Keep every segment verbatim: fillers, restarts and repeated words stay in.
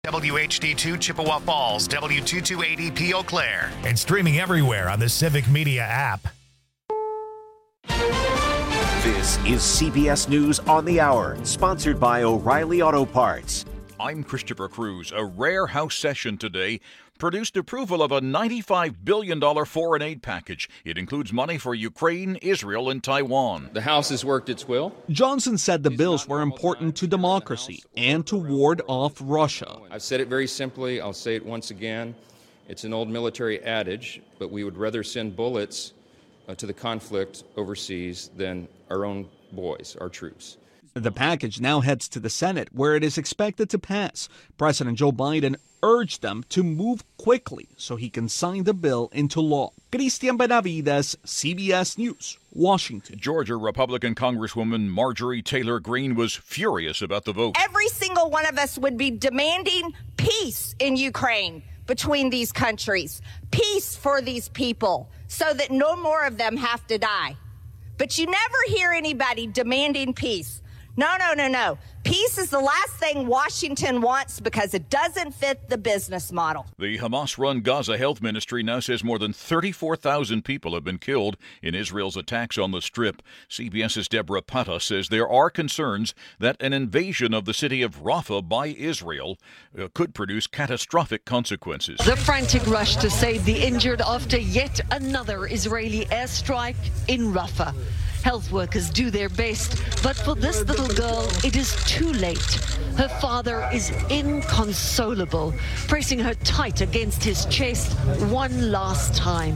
W H D two Chippewa Falls, W two two eighty P Eau Claire, and streaming everywhere on the Civic Media app. This is C B S News on the Hour, sponsored by O'Reilly Auto Parts. I'm Christopher Cruz. A rare House session today produced approval of a ninety-five billion dollars foreign aid package. It includes money for Ukraine, Israel, and Taiwan. The House has worked its will. Johnson said the bills were important to democracy and to ward off Russia. I've said it very simply. I'll say it once again. It's an old military adage, but we would rather send bullets uh, to the conflict overseas than our own boys, our troops. The package now heads to the Senate, where it is expected to pass. President Joe Biden urged them to move quickly so he can sign the bill into law. Christian Benavides, C B S News, Washington. Georgia Republican Congresswoman Marjorie Taylor Greene was furious about the vote. Every single one of us would be demanding peace in Ukraine between these countries, peace for these people, so that no more of them have to die. But you never hear anybody demanding peace. No, no, no, no. Peace is the last thing Washington wants because it doesn't fit the business model. The Hamas-run Gaza Health Ministry now says more than thirty-four thousand people have been killed in Israel's attacks on the Strip. CBS's Deborah Pata says there are concerns that an invasion of the city of Rafah by Israel uh, could produce catastrophic consequences. The frantic rush to save the injured after yet another Israeli airstrike in Rafah. Health workers do their best, but for this little girl, it is too late. Her father is inconsolable, pressing her tight against his chest one last time.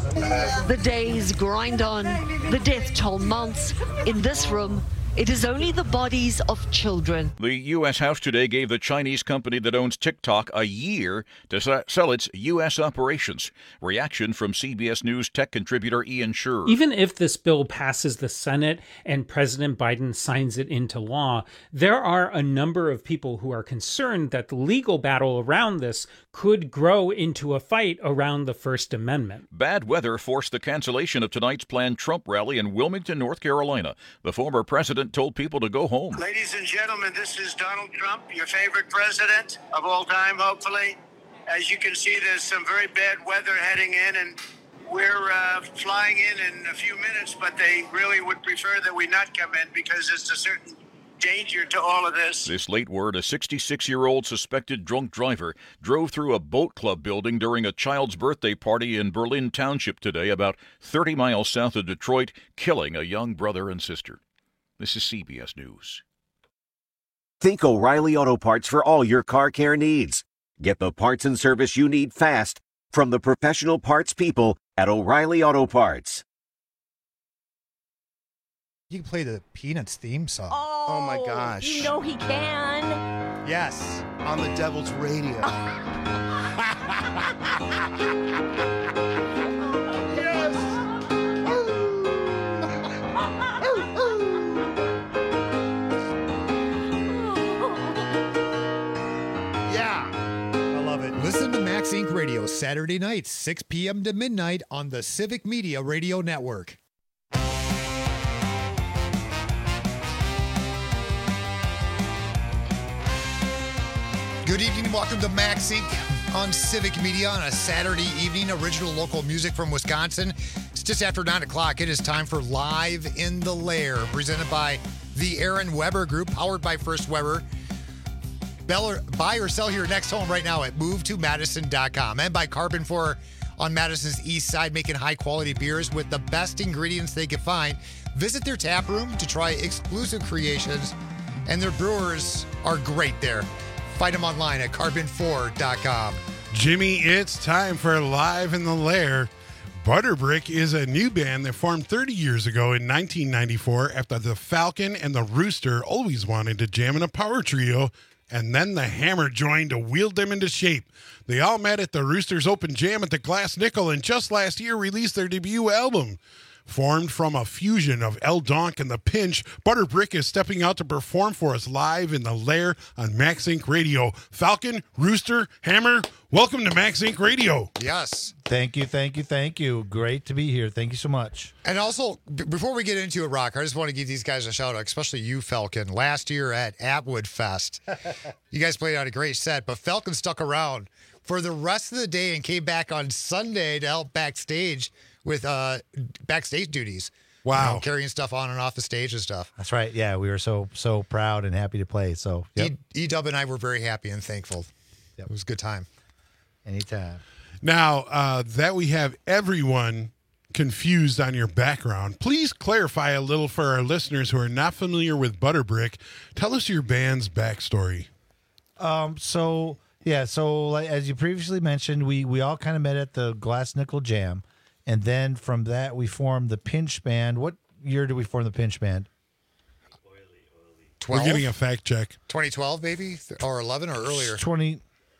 The days grind on, the death toll mounts. In this room, it is only the bodies of children. The U S. House today gave the Chinese company that owns TikTok a year to sell its U S operations. Reaction from C B S News tech contributor Ian Sherr. Even if this bill passes the Senate and President Biden signs it into law, there are a number of people who are concerned that the legal battle around this could grow into a fight around the First Amendment. Bad weather forced the cancellation of tonight's planned Trump rally in Wilmington, North Carolina. The former president told people to go home. Ladies and gentlemen, this is Donald Trump, your favorite president of all time, hopefully. As you can see, there's some very bad weather heading in, and we're uh, flying in in a few minutes, but they really would prefer that we not come in because there's a certain danger to all of this. This late word, a sixty-six-year-old suspected drunk driver drove through a boat club building during a child's birthday party in Berlin Township today, about thirty miles south of Detroit, killing a young brother and sister. This is C B S News. Think O'Reilly Auto Parts for all your car care needs. Get the parts and service you need fast from the professional parts people at O'Reilly Auto Parts. You can play the Peanuts theme song. Oh, oh my gosh. You know he can. Yes. On the Devil's Radio. Listen to Max Incorporated. Radio Saturday nights, six p.m. to midnight on the Civic Media Radio Network. Good evening and welcome to Max Incorporated on Civic Media on a Saturday evening. Original local music from Wisconsin. It's just after nine o'clock. It is time for Live in the Lair, presented by the Aaron Weber Group, powered by First Weber. Buy or sell your next home right now at move to madison dot com. And by Carbon four on Madison's east side, making high-quality beers with the best ingredients they can find. Visit their tap room to try exclusive creations, and their brewers are great there. Find them online at carbon four dot com. Jimmy, it's time for Live in the Lair. Butterbrick is a new band that formed thirty years ago in nineteen ninety-four after the Falcon and the Rooster always wanted to jam in a power trio, and then the Hammer joined to wield them into shape. They all met at the Rooster's Open Jam at the Glass Nickel and just last year released their debut album. Formed from a fusion of El Donk and The Pinch, Butterbrick is stepping out to perform for us live in the Lair on Max Inc Radio. Falcon, Rooster, Hammer, welcome to Max Inc Radio. Yes. Thank you, thank you, thank you. Great to be here. Thank you so much. And also, b- before we get into it, Rock, I just want to give these guys a shout out, especially you, Falcon. Last year at Atwood Fest, you guys played out a great set, but Falcon stuck around for the rest of the day and came back on Sunday to help backstage with uh, backstage duties. Wow. You know, carrying stuff on and off the stage and stuff. That's right. Yeah, we were so so proud and happy to play. So, yep. E- E-Dub and I were very happy and thankful. Yep. It was a good time. Anytime. Now, uh, that we have everyone confused on your background, please clarify a little for our listeners who are not familiar with Butterbrick. Tell us your band's backstory. Um. So, yeah, so like, as you previously mentioned, we, we all kind of met at the Glass Nickel Jam. And then from that, we formed the Pinch Band. What year did we form the Pinch Band? twelve? We're getting a fact check. twenty twelve, maybe? Or eleven or earlier? twenty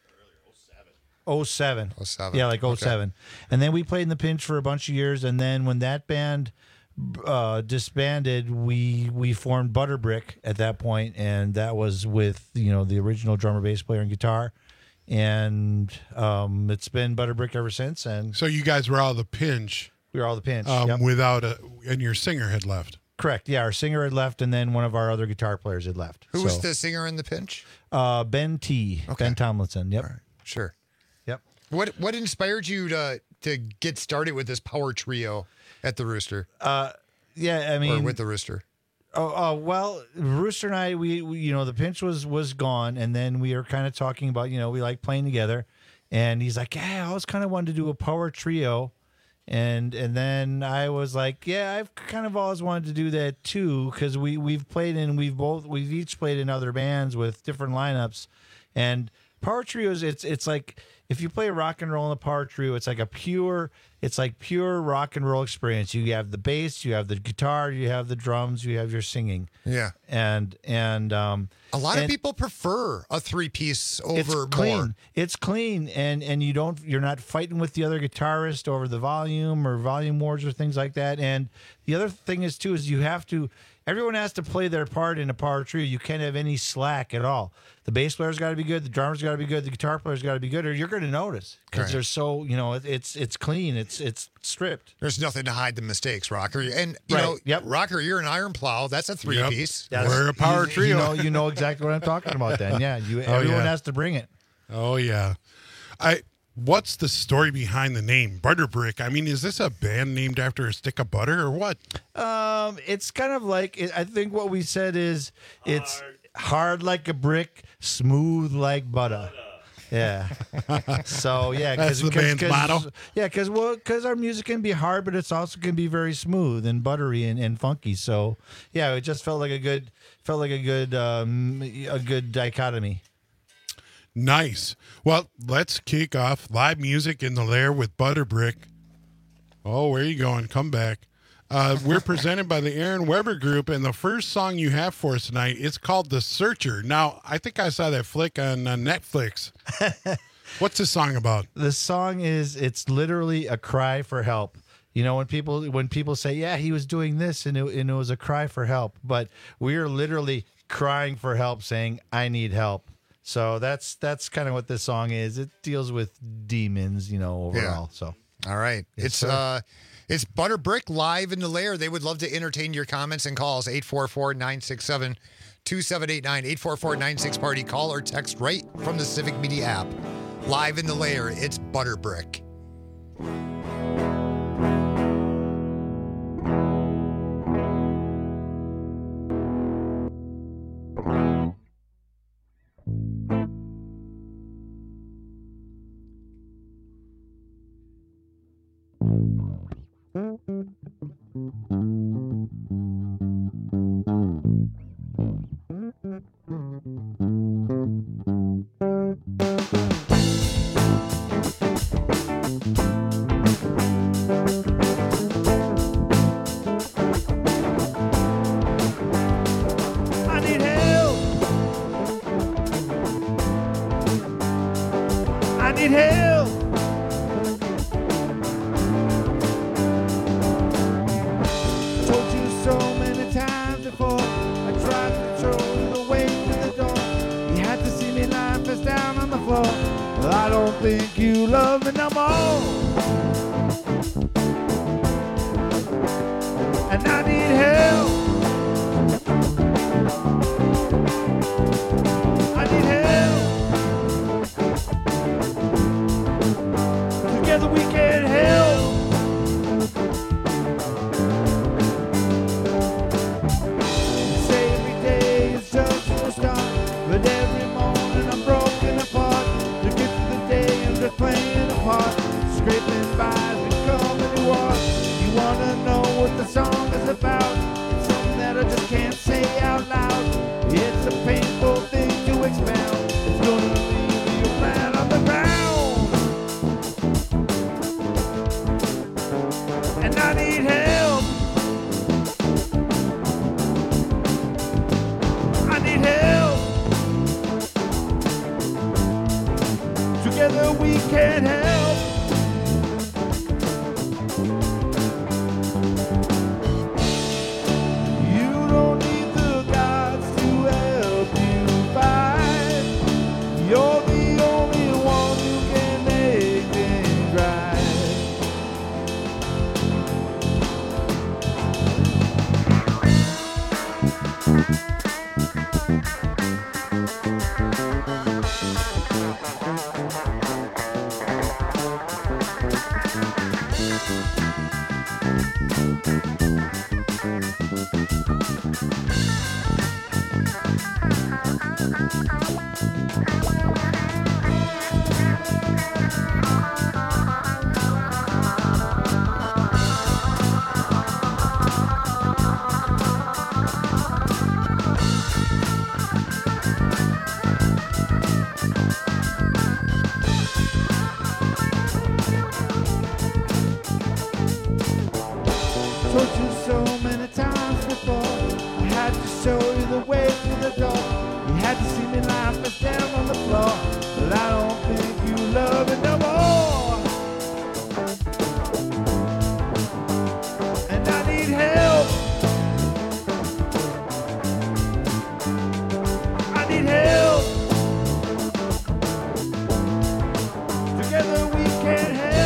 oh seven. oh seven. Yeah, like oh seven. Okay. And then we played in the Pinch for a bunch of years. And then when that band uh, disbanded, we we formed Butterbrick at that point, and that was with, you know, the original drummer, bass player, and guitar. And um, it's been Butterbrick ever since. And So you guys were all the Pinch. we were all the Pinch. Um, Yep. Without a, and your singer had left. Correct. Yeah, our singer had left, and then one of our other guitar players had left. Who So, was the singer in the Pinch? Uh, Ben T. Okay. Ben Tomlinson. Yep. All right. Sure. Yep. What What inspired you to to get started with this power trio at the Rooster? Uh, yeah, I mean, or with the Rooster? Oh, oh well, Rooster and I, we, we, you know, the Pinch was was gone, and then we were kind of talking about, you know, we like playing together, and he's like, yeah, I always kind of wanted to do a power trio, and and then I was like, yeah, I've kind of always wanted to do that too, because we we've played in, we've both, we've each played in other bands with different lineups, and power trios, it's it's like if you play rock and roll in a power trio, it's like a pure, it's like pure rock and roll experience. You have the bass, you have the guitar, you have the drums, you have your singing. Yeah. And and um A lot and of people prefer a three piece over it's more. clean. It's clean, and and you don't you're not fighting with the other guitarist over the volume or volume wars or things like that. And the other thing is too is you have to everyone has to play their part in a power trio. You can't have any slack at all. The bass player's got to be good, the drummer's got to be good, the guitar player's got to be good, or you're going to notice because Right. they're so, you know, it, it's it's clean, it's it's stripped. There's nothing to hide the mistakes, Rocker. And you Right. know, Yep. Rocker, you're an iron plow. That's a three Yep. piece. That's- We're a power you, trio. You know, you know exactly what I'm talking about. Then, yeah, you Oh, everyone yeah. has to bring it. Oh, yeah. I. What's the story behind the name Butterbrick? I mean, is this a band named after a stick of butter or what? Um, it's kind of like it, I think what we said is it's hard like a brick, smooth like butter. Yeah. So yeah, That's the cause, band's cause, motto? Yeah, because well, because our music can be hard, but it's also can be very smooth and buttery and, and funky. So yeah, it just felt like a good felt like a good um, a good dichotomy. Nice. Well, let's kick off live music in the Lair with Butterbrick. Oh, where are you going? Come back. Uh, we're presented by the Aaron Weber Group, and the first song you have for us tonight is called The Searcher. Now, I think I saw that flick on uh, Netflix. What's this song about? The song is it's literally a cry for help. You know, when people when people say, "Yeah, he was doing this," and it, and it was a cry for help, but we are literally crying for help, saying, "I need help." So that's that's kind of what this song is. It deals with demons, you know, overall. So All right. Yes, it's sir. uh it's Butterbrick live in the Lair. They would love to entertain your comments and calls. eight four four, nine six seven, two seven eight nine, eight four four, nine six party. Call or text right from the Civic Media app. Live in the Lair, it's Butterbrick. I need help. I need help. floor. Well, I don't think you love me no more. And I need help. I need help. Together we can help. Say every day is just a start, but every morning I'm broken apart. To get to the day I'm just playing a part, scraping by and coming to walk. You wanna know what the song is about? It's something that I just can't say out loud. It's a painful thing to expound. It's gonna leave you flat on the ground. And I need help. I need help. Together we can help. You don't need the gods to help you fight. You're the only one who can make things right. Told you so many times before, I had to show you the way to the door. You had to see me lying face down on the floor, but I don't think you love it no more. And I need help. I need help. Together we can help.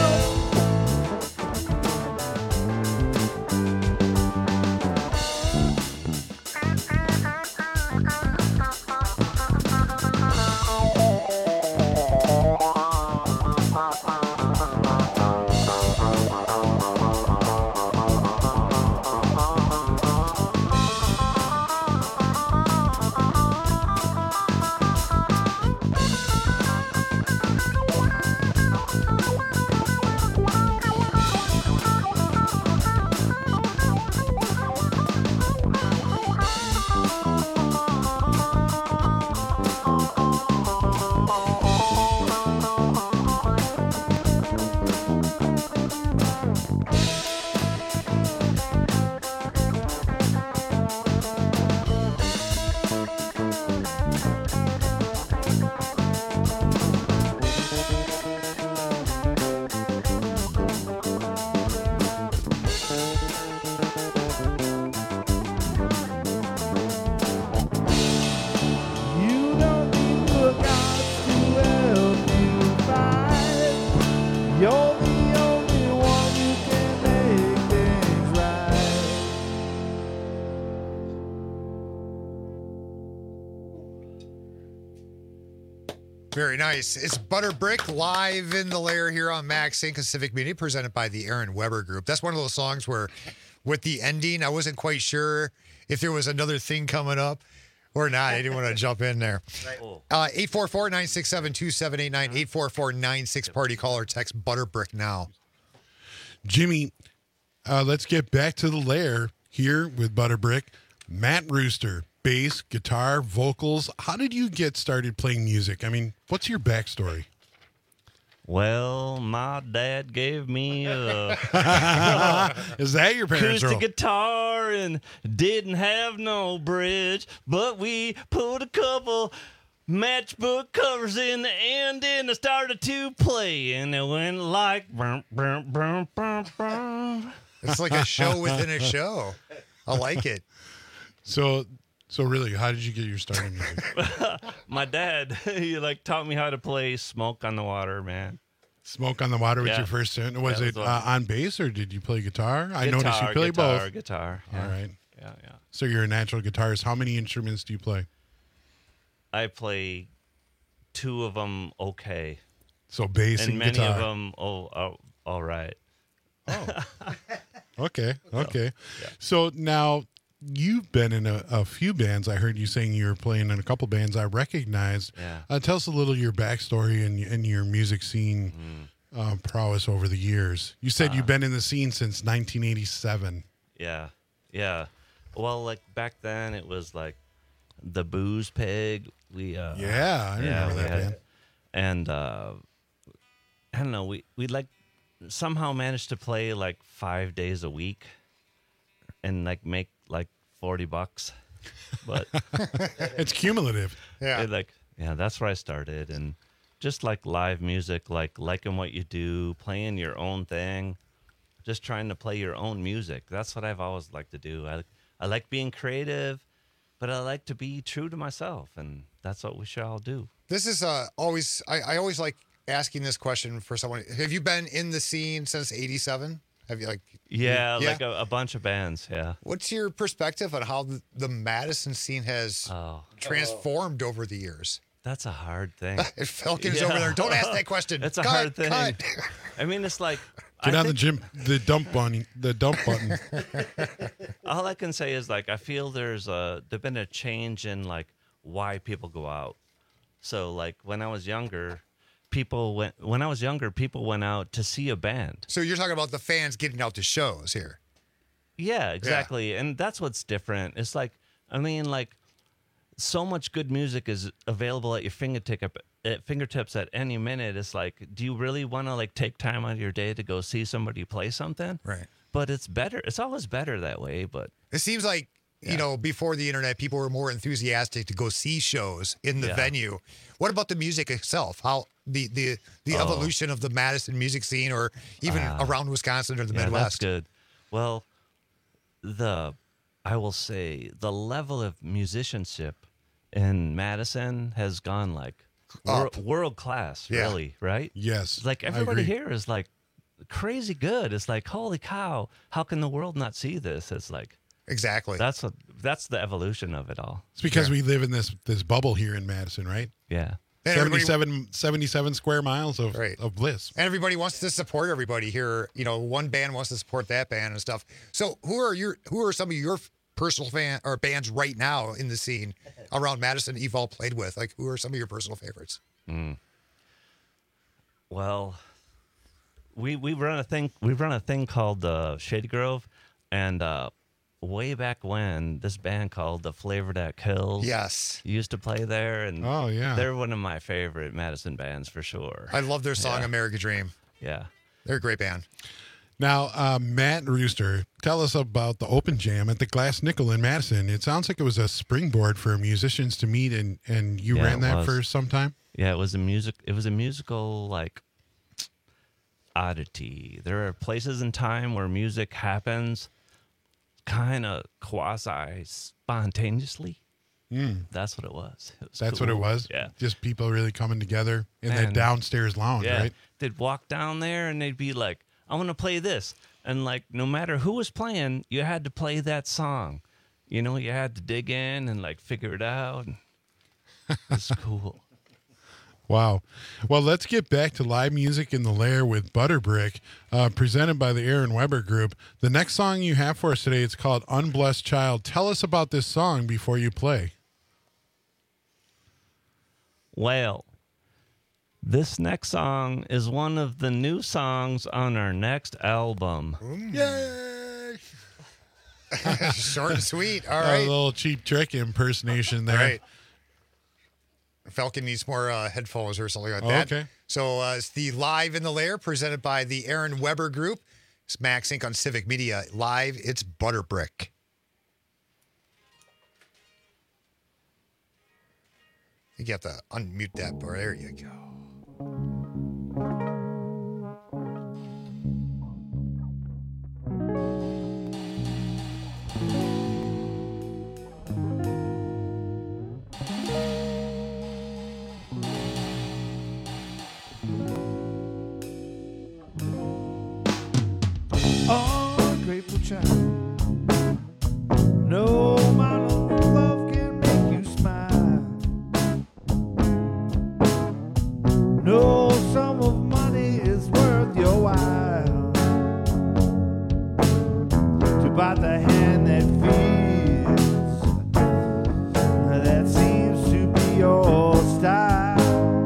You don't need the gods to help you fight. You're the only one who can make things right. Very nice. It's Butter Brick live in the lair here on Max Inc. Civic Media, presented by the Aaron Weber Group. That's one of those songs where, with the ending, I wasn't quite sure if there was another thing coming up or not. I didn't want to jump in there. Uh, eight four four, nine six seven, two seven eight nine, eight four four, nine six party. Call or text Butter Brick now. Jimmy, uh, let's get back to the lair here with Butter Brick. Matt Rooster, bass, guitar, vocals. How did you get started playing music? I mean, what's your backstory? Well, my dad gave me a Is that your parents' acoustic role? guitar and didn't have no bridge, but we put a couple matchbook covers in the end and I started to play and it went like brum, brum, brum, brum, brum. It's like a show within a show. I like it. So So really, how did you get your start in music? My dad, he like taught me how to play Smoke on the Water, man. Smoke on the Water was Yeah. your first tune. Was That it was uh, one. on bass or did you play guitar? I noticed you Guitar, play guitar, both. Guitar, All yeah. right. Yeah, yeah. So you're a natural guitarist. How many instruments do you play? I play two of them okay. So bass and and many guitar. of them, oh, oh, all right. Okay. Okay. So now you've been in a, a few bands. I heard you saying you were playing in a couple bands I recognized. Yeah. Uh, tell us a little your backstory and, and your music scene uh, prowess over the years. You said Uh, you've been in the scene since nineteen eighty-seven. Yeah, yeah. Well, like back then, it was like the Booze Pig. We uh, Yeah, I remember we that had- band. And uh, I don't know. We we like somehow managed to play like five days a week, and like make like forty bucks. But It's cumulative. Yeah. it, like yeah, that's where I started, and just like live music, like liking what you do, playing your own thing, just trying to play your own music. That's what I've always liked to do. I I like being creative, but I like to be true to myself, and that's what we should all do. This is uh, always, I, I always like asking this question for someone. Have you been in the scene since eighty-seven? Have you like? Yeah, like a, a bunch of bands. Yeah. What's your perspective on how the, the Madison scene has Oh. transformed over the years? That's a hard thing. Falcon's over there. Don't ask that question. It's a Cut, hard thing. cut. I mean, it's like Get I on the think- gym, the dump button, the dump button. all I can say is like I feel there's a there's been a change in like why people go out. So like when I was younger, people went when I was younger, people went out to see a band. So you're talking about the fans getting out to shows here. Yeah, exactly. And that's what's different. It's like I mean like so much good music is available at your fingertip at fingertips at any minute. It's like, do you really want to like take time out of your day to go see somebody play something? Right. But it's better. It's always better that way. But It seems like, you know, before the internet, people were more enthusiastic to go see shows in the Yeah. venue. What about the music itself? How the the, the Oh. evolution of the Madison music scene, or even Ah. around Wisconsin or the yeah, Midwest? that's good. Well, the I will say the level of musicianship in Madison has gone like wor- Up. world class, Yeah. really, right? Yes. It's like I everybody agree. here is like crazy good. It's like, holy cow, how can the world not see this? It's like Exactly. that's what that's the evolution of it all. It's because we live in this this bubble here in Madison, right? Yeah. And everybody- seventy-seven, seventy-seven square miles of, Right. of bliss. And everybody wants to support everybody here. You know, one band wants to support that band and stuff. So, who are your who are some of your personal fan or bands right now in the scene around Madison you've all played with? Like, who are some of your personal favorites? Mm. Well, we we run a thing we run a thing called uh, Shady Grove, and uh, way back when this band called the Flavor That Kills, Yes. used to play there, and Oh, yeah. they're one of my favorite Madison bands for sure. I love their song Yeah. "American Dream." Yeah. They're a great band. Now, uh, Matt Rooster, tell us about the Open Jam at the Glass Nickel in Madison. It sounds like it was a springboard for musicians to meet, and, and you Yeah, ran it that was. for some time? Yeah, it was a music. It was a musical like oddity. There are places in time where music happens, kind of quasi spontaneously. Mm. That's what it was. It was That's what it cool. was? Yeah. Just people really coming together in Man. that downstairs lounge, Yeah. right? They'd walk down there and they'd be like, I want to play this. And like, no matter who was playing, you had to play that song. You know, you had to dig in and like figure it out. It's cool. Wow. Well, let's get back to live music in the Lair with Butterbrick, uh, presented by the Aaron Weber Group. The next song you have for us today, it's called Unblessed Child. Tell us about this song before you play. Well, this next song is one of the new songs on our next album. Yay! Short and sweet. All A right. little Cheap Trick impersonation there. All right. Falcon needs more uh, headphones or something like Oh, that. okay. So uh, it's the Live in the Lair presented by the Aaron Weber Group. It's Max Inc on Civic Media. Live, it's Butterbrick. You have to unmute that bar. There you go. child. No amount of love can make you smile. No sum of money is worth your while to buy the hand that feels, that seems to be your style.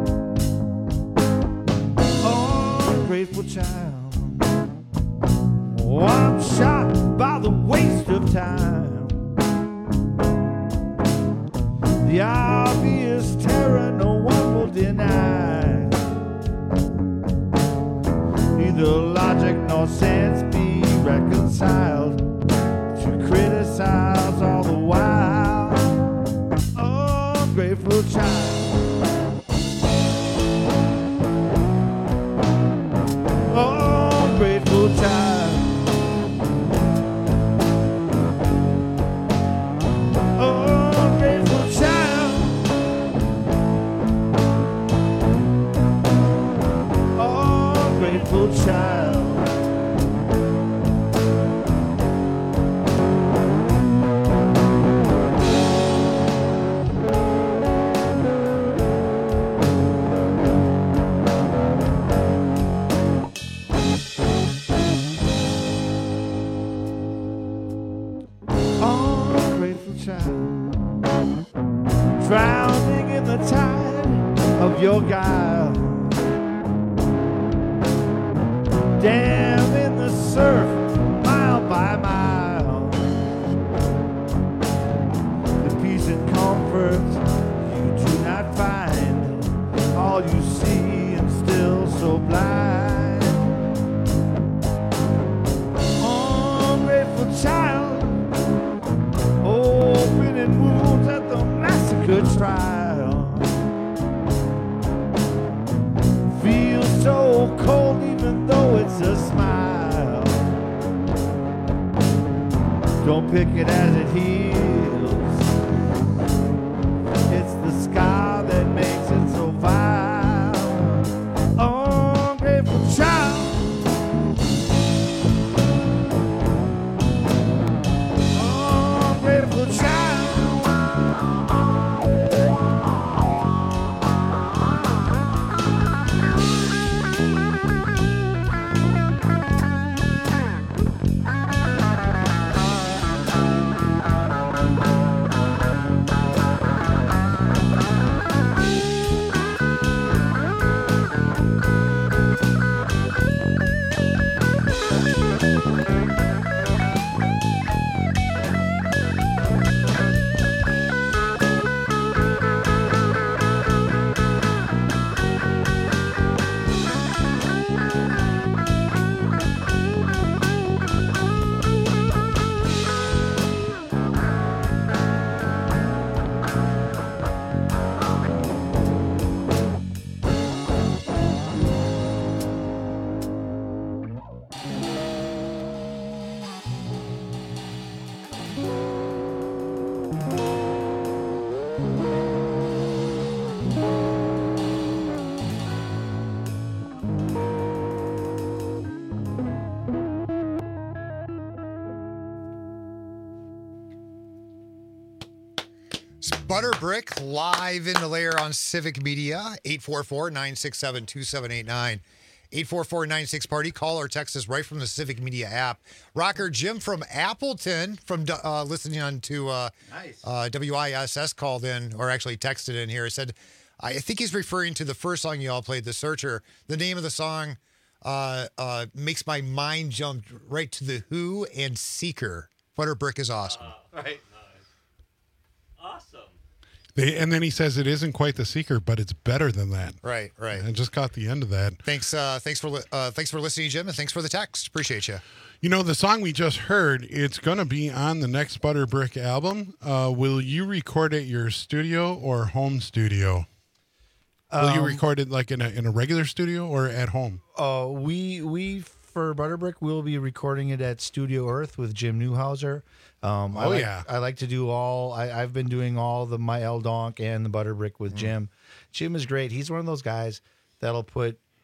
Ungrateful child, oh, I'm shocked by the waste of time. The obvious terror no one will deny. Neither logic nor sense be reconciled to criticize all the while. Ungrateful child, ungrateful child. Child. Ungrateful child, drowning in the tide of your guile. Damn in the surf, mile by mile. The peace and comfort you do not find, all you see and still so blind. Ungrateful child, opening wounds at the massacre trial. Feels so cold even though it's a smile. Don't pick it as it heals. It's the scar that makes it so vile. Ungrateful child, ungrateful child. Butterbrick live in the lair on Civic Media, eight four four, nine six seven, two seven eight nine. eight four four, nine six party. Call or text us right from the Civic Media app. Rocker Jim from Appleton, from uh, listening on to uh, nice. uh, W I S S, called in, or actually texted in here. He said, I think he's referring to the first song you all played, The Searcher. The name of the song uh, uh, makes my mind jump right to The Who and Seeker. Butterbrick is awesome. Uh, right. Awesome. They, and then he says it isn't quite The Seeker, but it's better than that. Right, right. I just caught the end of that. Thanks, uh, thanks for li- uh, thanks for listening, Jim, and thanks for the text. Appreciate you. You know, the song we just heard, it's going to be on the next Butterbrick album. Uh, will you record at your studio or home studio? Will Um, you record it like in a in a regular studio or at home? Uh, we we for Butterbrick we'll be recording it at Studio Earth with Jim Newhouser. Um, I Oh, like, yeah. I like to do all. I, I've been doing all the My El Donk and the Butterbrick with Mm. Jim. Jim is great. He's one of those guys that'll put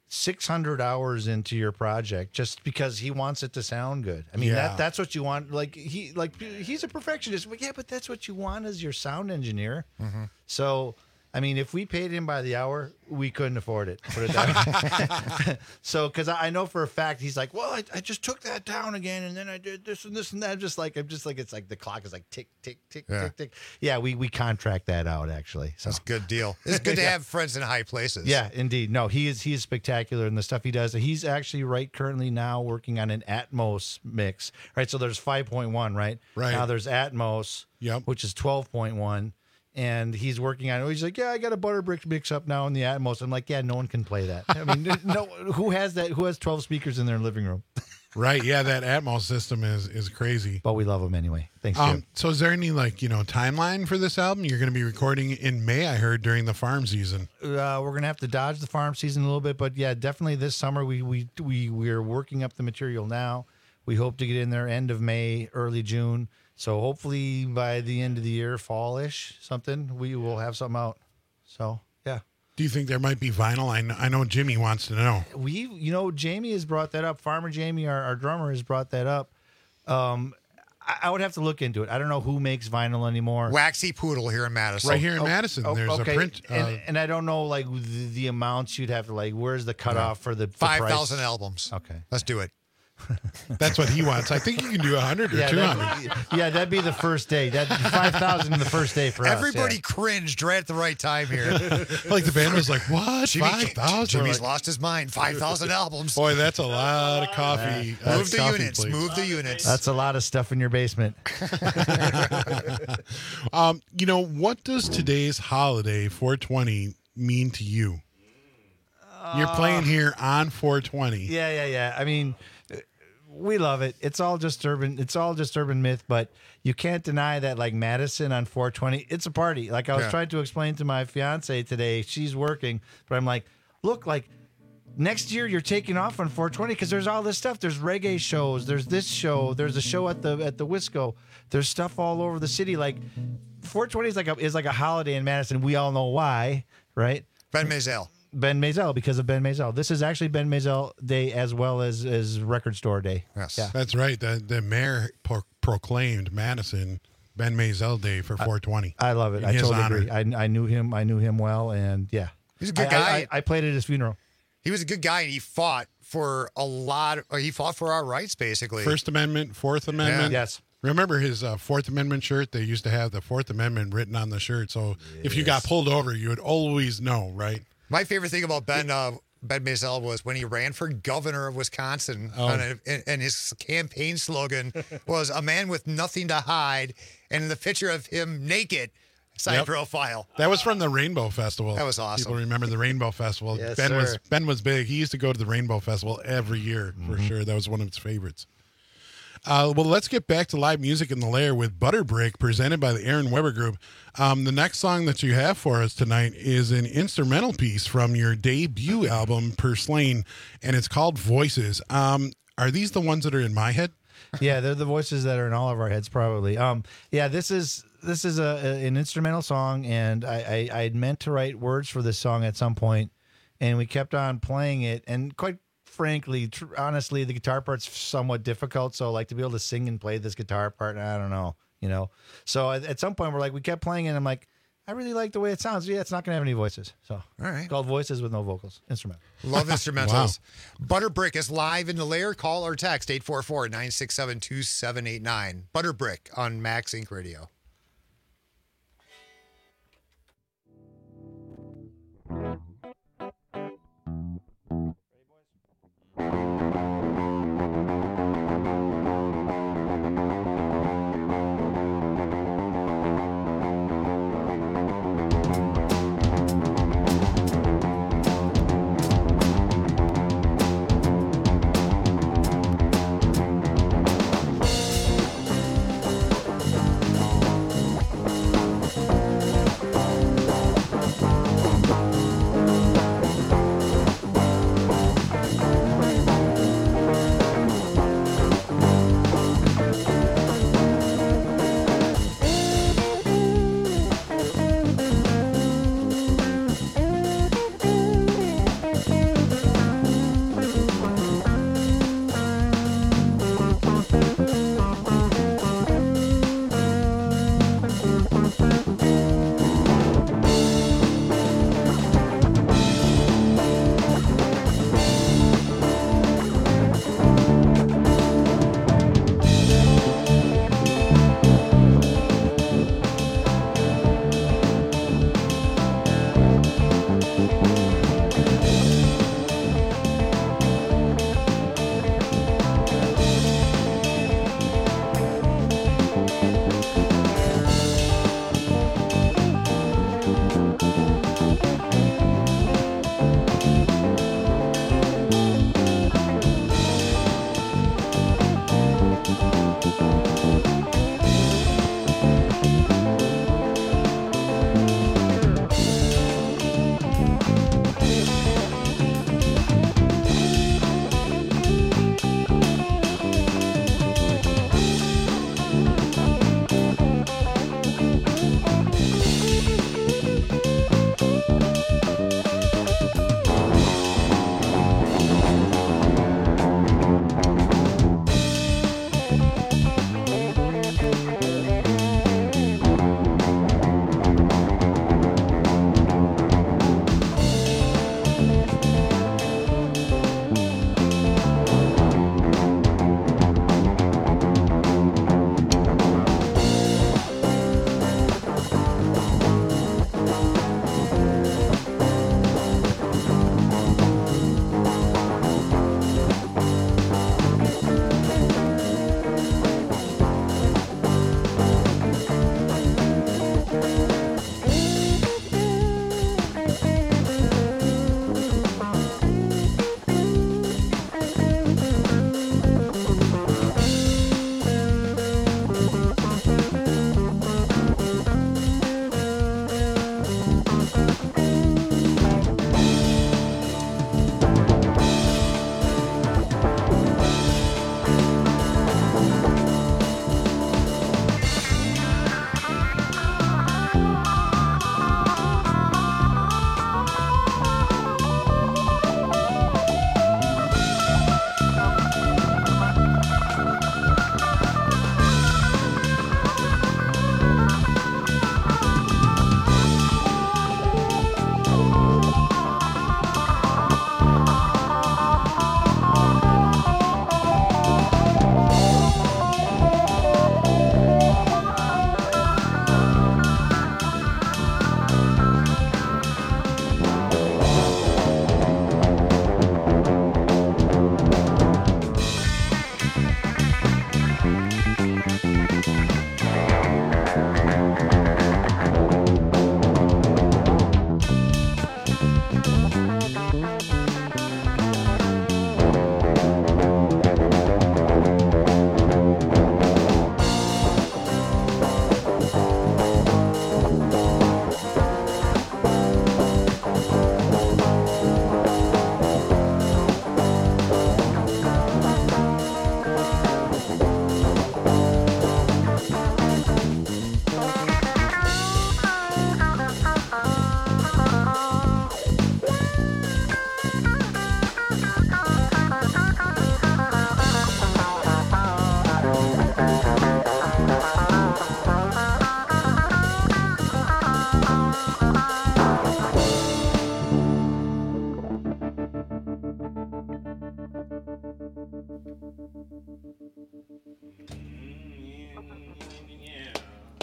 six hundred hours into your project just because he wants it to sound good. I mean, Yeah. that that's what you want. Like he like he's a perfectionist. Well, yeah, but that's what you want as your sound engineer. Mm-hmm. So, I mean, if we paid him by the hour, we couldn't afford it. Put it that way. So, because I I know for a fact he's like, well, I, I just took that down again, and then I did this and this and that. I'm just like I'm just like it's like the clock is like tick tick tick Yeah. tick tick. Yeah, we we contract that out actually. So. That's a good deal. It's good to Yeah. have friends in high places. Yeah, indeed. No, he is he is spectacular in the stuff he does. He's actually right currently now working on an Atmos mix. Right, so there's five point one, right? Right. Now there's Atmos, Yep. which is twelve point one. And he's working on it. He's like, yeah, I got a Butterbrick mix up now in the Atmos. I'm like, yeah, no one can play that. I mean, no, who has that? Who has twelve speakers in their living room? Right. Yeah, that Atmos system is is crazy. But we love them anyway. Thanks, Jim. Um, so is there any like, you know, timeline for this album? You're going to be recording in May, I heard, during the farm season. Uh, we're gonna have to dodge the farm season a little bit, but yeah, definitely this summer we we we we're working up the material now. We hope to get in there end of May, early June. So hopefully by the end of the year, fall-ish, something, we will have something out. So yeah. Do you think there might be vinyl? I know, I know Jimmy wants to know. We, you know, Jamie has brought that up. Farmer Jamie, our, our drummer, has brought that up. Um, I, I would have to look into it. I don't know who makes vinyl anymore. Waxy Poodle here in Madison. Right here in Oh, Madison, oh, there's okay. a print. Uh, and, and I don't know like the, the amounts you'd have to like. Where's the cutoff for the, the five price? thousand albums. Okay, let's do it. That's what he wants. I think you can do one hundred or yeah, two hundred. That'd, yeah, that'd be the first day. That five thousand the first day for Everybody us. Yeah. cringed right at the right time here. Like the band was like, what? Jimmy, five thousand? Jimmy's lost his mind. five thousand albums. Boy, that's a lot of coffee. Move That's the coffee units. plates. Move the units. That's a lot of stuff in your basement. um, you know, what does today's holiday, four twenty, mean to you? You're playing here on four twenty. Yeah, yeah, yeah. I mean, we love it. It's all just urban. It's all just urban myth, but you can't deny that, like Madison on four twenty, it's a party. Like I was Yeah. trying to explain to my fiance today. She's working, but I'm like, look, like next year you're taking off on four twenty because there's all this stuff. There's reggae shows. There's this show. There's a show at the at the Wisco. There's stuff all over the city. Like four twenty is like a is like a holiday in Madison. We all know why, right? Ben Mazel. Ben Mazel, because of Ben Mazel. This is actually Ben Mazel Day as well as, as Record Store Day. Yes. Yeah. That's right. The the mayor pro- proclaimed Madison Ben Mazel Day for four twenty. I love it. In I his totally honor. agree. I, I knew him. I knew him well, and yeah, He's a good I- guy. I, I, I played at his funeral. He was a good guy, and he fought for a lot. Of, he fought for our rights, basically. First Amendment, Fourth Amendment. Yes. Remember his uh, Fourth Amendment shirt? They used to have the Fourth Amendment written on the shirt. So if you got pulled over, you would always know, right? My favorite thing about Ben uh, Ben Mazel was when he ran for governor of Wisconsin, Oh. and, and, and his campaign slogan was "A man with nothing to hide," and the picture of him naked, side Yep. profile. That was from the Rainbow Festival. That was awesome. People remember the Rainbow Festival. Yes, ben was sir. Ben was big. He used to go to the Rainbow Festival every year for Mm-hmm. sure. That was one of his favorites. Uh, well, let's get back to live music in the lair with Butterbrick, presented by the Aaron Weber Group. Um, the next song that you have for us tonight is an instrumental piece from your debut album, Purslane, and it's called Voices. Um, are these the ones that are in my head? Yeah, they're the voices that are in all of our heads, probably. Um, yeah, this is this is a, a an instrumental song, and I, I I had meant to write words for this song at some point, and we kept on playing it, and quite frankly, tr- honestly, the guitar part's somewhat difficult. So, like to be able to sing and play this guitar part, I don't know, you know. So at, at some point, we're like, we kept playing it, and I'm like, I really like the way it sounds. Yeah, it's not gonna have any voices, so All right. it's called Voices with no vocals, instrumental. Love instrumentals. Butterbrick is live in the lair. Call or text eight four four, nine six seven, two seven eight nine. Butterbrick on Max Inc Radio.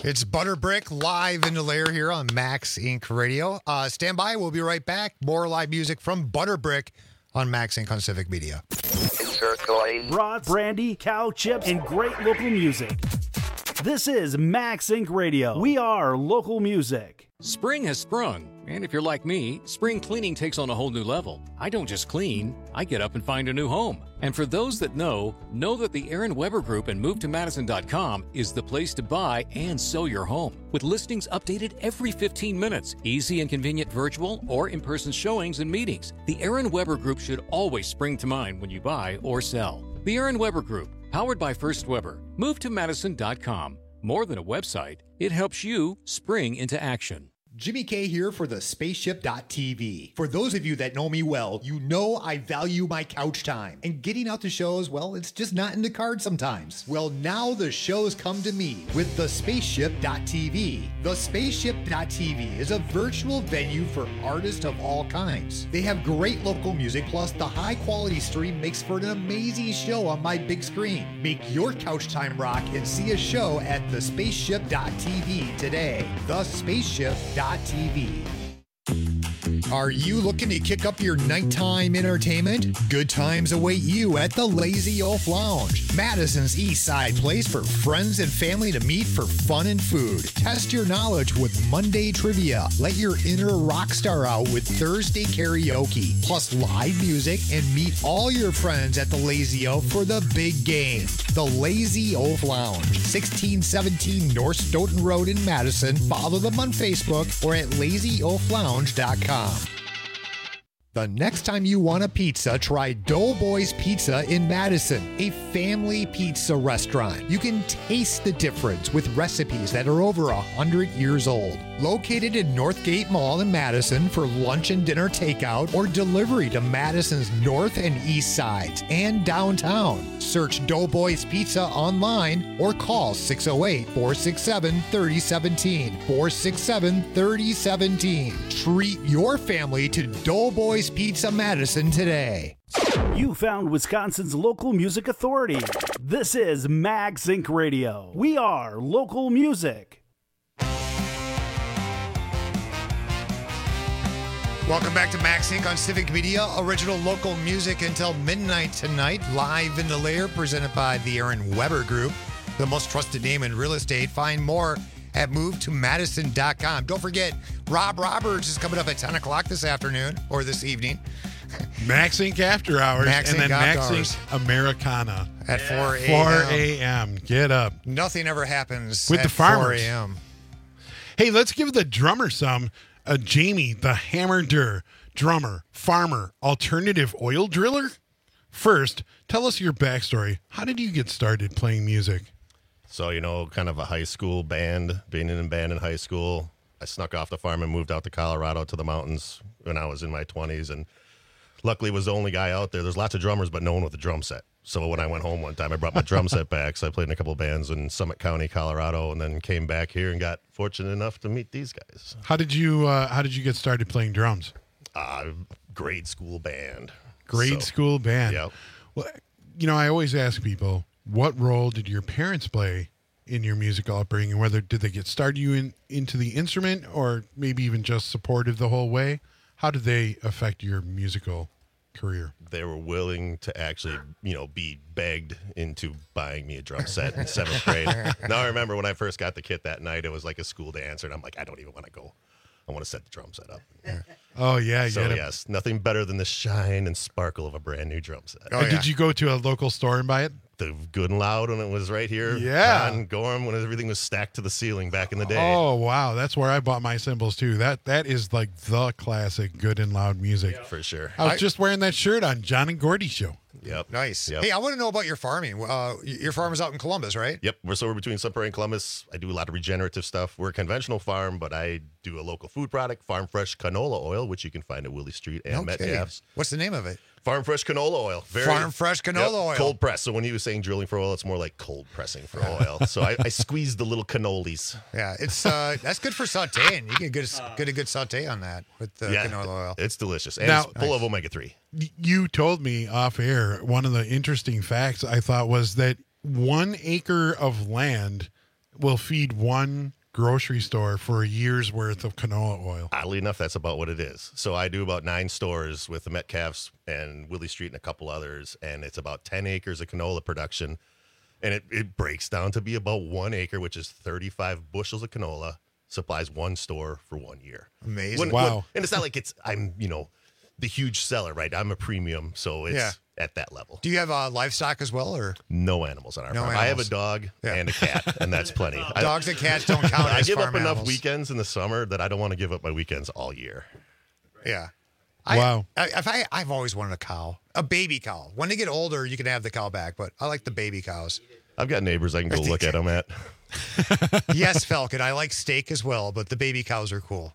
It's Butterbrick live in the lair here on Max Incorporated. Radio. Uh, stand by. We'll be right back. More live music from Butterbrick on Max Incorporated on Civic Media. Brats, brandy, cow chips, and great local music. This is Max Incorporated Radio. We are local music. Spring has sprung, and if you're like me, spring cleaning takes on a whole new level. I don't just clean, I get up and find a new home. And for those that know, know that the Aaron Weber Group and move to madison dot com is the place to buy and sell your home. With listings updated every fifteen minutes, easy and convenient virtual or in-person showings and meetings, the Aaron Weber Group should always spring to mind when you buy or sell. The Aaron Weber Group, powered by First Weber. move to madison dot com. More than a website, it helps you spring into action. Jimmy K here for the spaceship dot t v. For those of you that know me well, you know I value my couch time. And getting out to shows, well, it's just not in the cards sometimes. Well, now the shows come to me with the spaceship dot t v. The spaceship dot t v is a virtual venue for artists of all kinds. They have great local music, plus the high quality stream makes for an amazing show on my big screen. Make your couch time rock and see a show at the spaceship dot t v today. the spaceship dot t v. Are you looking to kick up your nighttime entertainment? Good times await you at the Lazy Oaf Lounge, Madison's East Side place for friends and family to meet for fun and food. Test your knowledge with Monday trivia. Let your inner rock star out with Thursday karaoke, plus live music, and meet all your friends at the Lazy Oaf for the big game. The Lazy Oaf Lounge, sixteen seventeen North Stoughton Road in Madison. Follow them on Facebook or at lazy oaf lounge dot com. The next time you want a pizza, try Doughboys Pizza in Madison, a family pizza restaurant. You can taste the difference with recipes that are over one hundred years old. Located in Northgate Mall in Madison for lunch and dinner takeout or delivery to Madison's north and east sides and downtown. Search Doughboys Pizza online or call six oh eight, four six seven, three oh one seven, four six seven, three oh one seven. Treat your family to Doughboys Pizza Madison today. You found Wisconsin's local music authority. This is Max Incorporated Radio. We are local music. Welcome back to Max Incorporated on Civic Media. Original local music until midnight tonight. Live in the lair, presented by the Aaron Weber Group, the most trusted name in real estate. Find more at move to madison dot com. Don't forget, Rob Roberts is coming up at ten o'clock this afternoon or this evening. Max Incorporated After Hours, Max and then Incorporated Max Hours. Incorporated Americana. At four a.m. four a.m. Get up. Nothing ever happens With at the farmers. four a.m. Hey, let's give the drummer some. Uh, Jamie, the Hammer Durr, drummer, farmer, alternative oil driller. First, tell us your backstory. How did you get started playing music? So, you know, kind of a high school band, being in a band in high school. I snuck off the farm and moved out to Colorado to the mountains when I was in my twenties. And luckily was the only guy out there. There's lots of drummers, but no one with a drum set. So when I went home one time, I brought my drum set back. So I played in a couple of bands in Summit County, Colorado, and then came back here and got fortunate enough to meet these guys. How did you uh, How did you get started playing drums? Uh, grade school band. Grade So, school band. Yep. Well, you know, I always ask people, what role did your parents play in your musical upbringing? Whether did they get started you in into the instrument, or maybe even just supportive the whole way? How did they affect your musical career? They were willing to actually, you know, be begged into buying me a drum set in seventh grade. Now I remember when I first got the kit that night, it was like a school dance, and I'm like, I don't even want to go. I want to set the drum set up. Oh yeah, So you had a- yes, nothing better than the shine and sparkle of a brand new drum set. Uh, Did you go to a local store and buy it? The Good and Loud when it was right here. Yeah. On Gorham when everything was stacked to the ceiling back in the day. Oh wow, that's where I bought my cymbals too. That that is like the classic Good and Loud music. For sure. I was I- just wearing that shirt on John and Gordy show. Yep. Nice. Yep. Hey, I want to know about your farming. Uh, your farm is out in Columbus, right? Yep, we're so we're between Sun Prairie and Columbus. I do a lot of regenerative stuff. We're a conventional farm, but I do a local food product, Farm Fresh Canola Oil, which you can find at Willie Street and Okay. Metcalf's. What's the name of it? Farm Fresh Canola Oil. Farm Fresh Canola Yep, Oil. Cold press. So when he was saying drilling for oil, it's more like cold pressing for oil. So I, I squeezed the little cannolis. Yeah, it's uh, that's good for sautéing. You get good, get a good sauté on that with the Yeah, canola oil. It's delicious. And Now- it's full of omega three. Y- You told me off air, one of the interesting facts I thought was that one acre of land will feed one grocery store for a year's worth of canola oil. Oddly enough, that's about what it is. So I do about nine stores with the Metcalfs and Willie Street and a couple others, and it's about ten acres of canola production. And it, it breaks down to be about one acre, which is thirty-five bushels of canola, supplies one store for one year. Amazing. When- Wow. when- and it's not like it's, I'm, you know, the huge seller, right? I'm a premium, so it's Yeah. at that level. Do you have uh, livestock as well, or No animals on our No farm. I have a animals. dog Yeah. and a cat, and that's plenty. I- dogs and cats don't count I as give farm up enough animals? weekends in the summer that I don't want to give up my weekends all year. Yeah. Wow. I, I, if I, I've always wanted a cow, a baby cow. When they get older, you can have the cow back, but I like the baby cows. I've got neighbors I can go look at them at. Yes, Falcon. I like steak as well, but the baby cows are cool.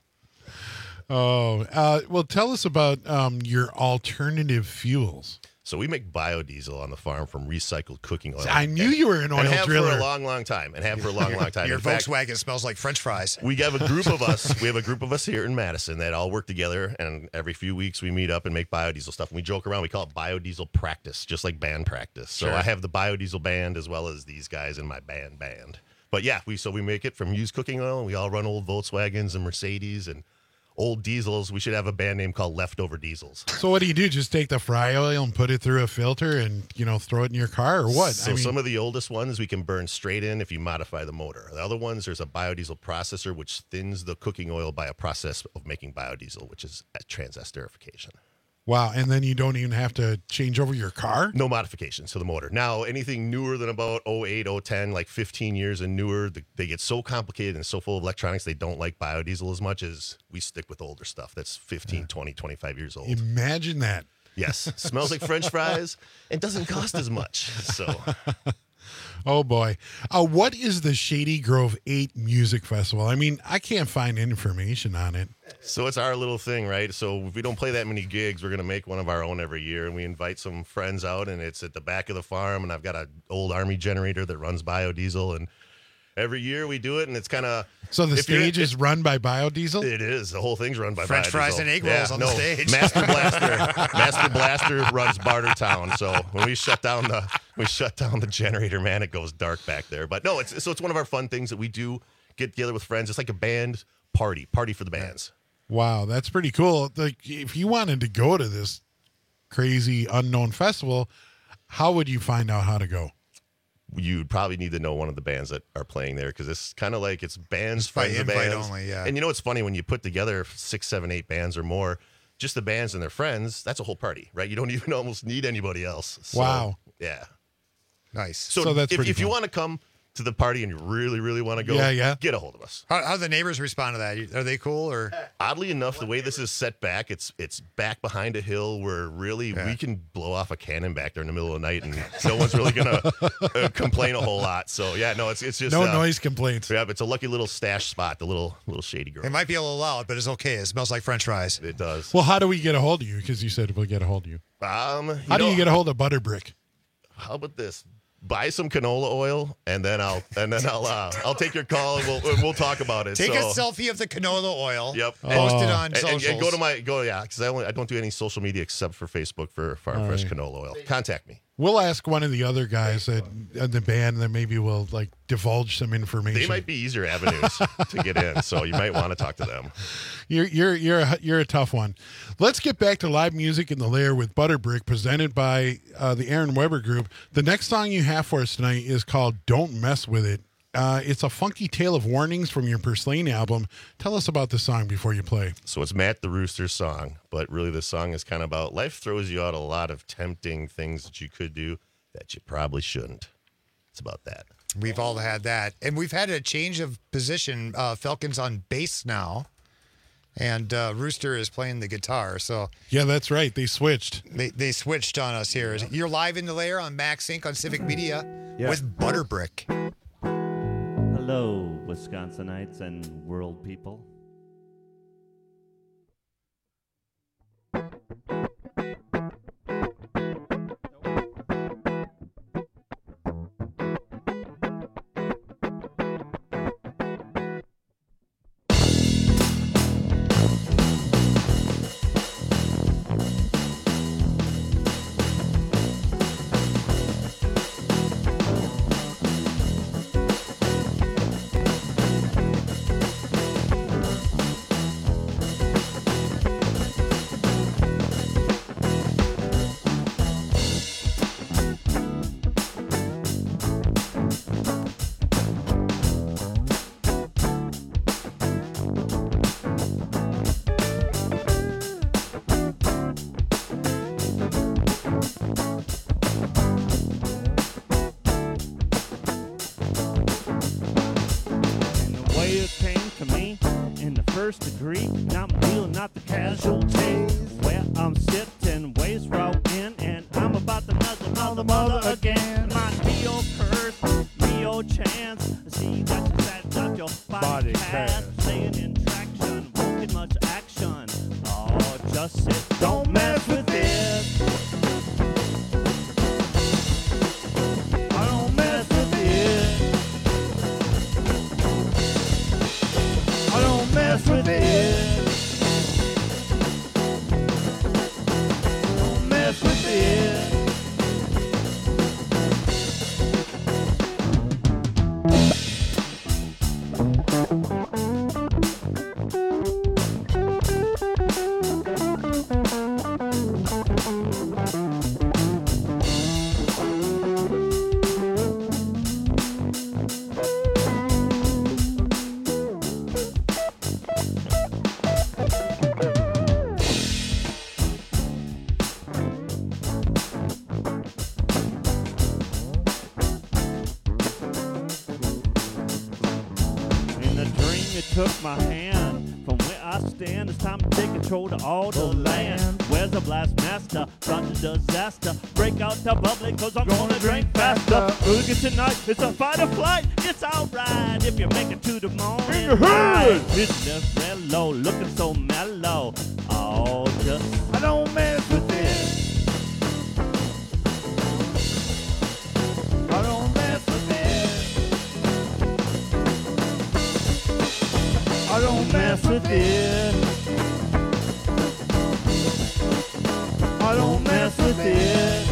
Oh, uh, well, tell us about um, your alternative fuels. So we make biodiesel on the farm from recycled cooking oil. I knew you were an oil and have driller. for a long, long time. And have for a long, long time. Your In fact, Volkswagen smells like French fries. we have a group of us. We have a group of us here in Madison that all work together, and every few weeks we meet up and make biodiesel stuff. And we joke around. We call it biodiesel practice, just like band practice. So Sure. I have the biodiesel band as well as these guys in my band band. But yeah, we so we make it from used cooking oil. And we all run old Volkswagens and Mercedes and old diesels. We should have a band name called Leftover Diesels. So what do you do? Just take the fry oil and put it through a filter and, you know, throw it in your car or what? So I mean, some of the oldest ones we can burn straight in if you modify the motor. The other ones, there's a biodiesel processor which thins the cooking oil by a process of making biodiesel, which is a transesterification. wow. And then you don't even have to change over your car? No modifications to the motor. Now, anything newer than about oh eight, oh ten, like fifteen years and newer, the, they get so complicated and so full of electronics, they don't like biodiesel as much as we stick with older stuff that's fifteen, twenty, twenty-five years old. Imagine that. Yes. Smells like French fries and doesn't cost as much. So Oh, boy. Uh, what is the Shady Grove eight Music Festival? I mean, I can't find information on it. So it's our little thing, right? So if we don't play that many gigs, we're going to make one of our own every year. And we invite some friends out, and it's at the back of the farm. And I've got an old Army generator that runs biodiesel. And every year we do it, and it's kind of... So the stage is run by biodiesel? It is. The whole thing's run by French biodiesel. fries and egg rolls on the no, stage. Master Blaster. Master Blaster runs Bartertown. So when we shut down the we shut down the generator, man, it goes dark back there. But no, it's so it's one of our fun things that we do. Get together with friends. It's like a band party. Party for the bands. Wow, that's pretty cool. Like, if you wanted to go to this crazy unknown festival, how would you find out how to go? You'd probably need to know one of the bands that are playing there because it's kind of like it's bands, by friends of invite bands. only, yeah. And you know what's funny? When you put together six, seven, eight bands or more, just the bands and their friends, that's a whole party, right? You don't even almost need anybody else. So, Wow. Yeah. Nice. So, So that's if, pretty if you fun. want to come to the party and you really, really want to go, Yeah, yeah. get a hold of us. How, how do the neighbors respond to that? Are they cool or? Oddly enough, the way this is set back, it's it's back behind a hill where really Yeah. we can blow off a cannon back there in the middle of the night and no one's really going to uh, complain a whole lot. So, yeah, no, it's it's just... No uh, noise complaints. Yeah, it's a lucky little stash spot, the little little shady girl. It might be a little loud, but it's okay. It smells like French fries. It does. Well, how do we get a hold of you? Because you said we'll get a hold of you. Um, you How do know, you get a hold of Butterbrick? How about this? Buy some canola oil, and then I'll and then I'll uh, I'll take your call and we'll and we'll talk about it. Take so, a selfie of the canola oil. Yep. Post it Oh. on And, and- socials. and go to my go yeah because I only I don't do any social media except for Facebook for Farm All Fresh right. canola oil. Contact me. We'll ask one of the other guys that in the band that maybe will like divulge some information. They might be easier avenues to get in, so you might want to talk to them. You're you're you're a, you're a tough one. Let's get back to live music in the lair with Butterbrick, presented by uh, the Aaron Weber Group. The next song you have for us tonight is called "Don't Mess with It." Uh, it's a funky tale of warnings from your Purslane album. Tell us about the song before you play. So it's Matt the Rooster's song, but really the song is kind of about life throws you out a lot of tempting things that you could do that you probably shouldn't. It's about that. We've all had that. And we've had a change of position. Uh, Falcon's on bass now, and uh, Rooster is playing the guitar. So Yeah, that's right. They switched. they, they switched on us here. You're live in the lair on Max Inc on Civic Media Yeah. with Butterbrick. Hello, Wisconsinites and world people. agree. Not real, not the casualties. Where I'm sitting, waist row in, and I'm about to nut the mother, mother again. My Neo curse, Neo chance. See that you set up your body pass. Staying in traction, won't get much action. Oh, just sit, don't mess with it. I don't mess with it. I don't mess with it. Don't mess with it. Took my hand from where I stand. It's time to take control to all the land. Where's the blast master? Got the disaster. Break out the bubbly, cause I'm gonna drink faster. Look at tonight, it's a fight or flight. It's alright if you make it to the morning light. It's just mellow, looking so mellow. Oh, just I don't mess with this. I don't mess with this. I don't mess with it. I don't mess with it.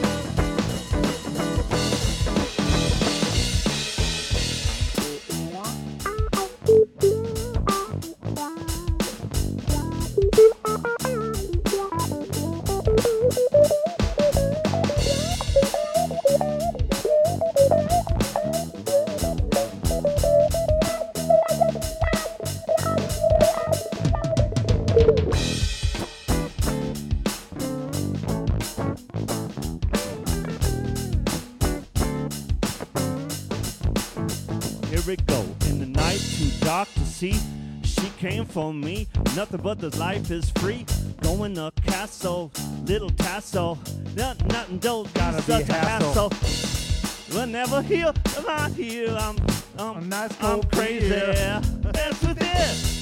Here we go. In the night, too dark to see. She came for me. Nothing but this life is free. Going to castle, little tassel. Nothing, nothing, don't gotta such be a hassle. We'll never heal. I'm not here. I'm, I'm, I'm, nice I'm crazy. Mess with it.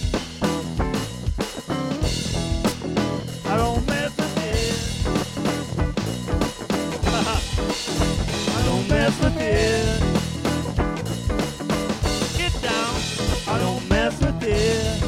I don't mess with it. I don't mess with it. I don't mess with it.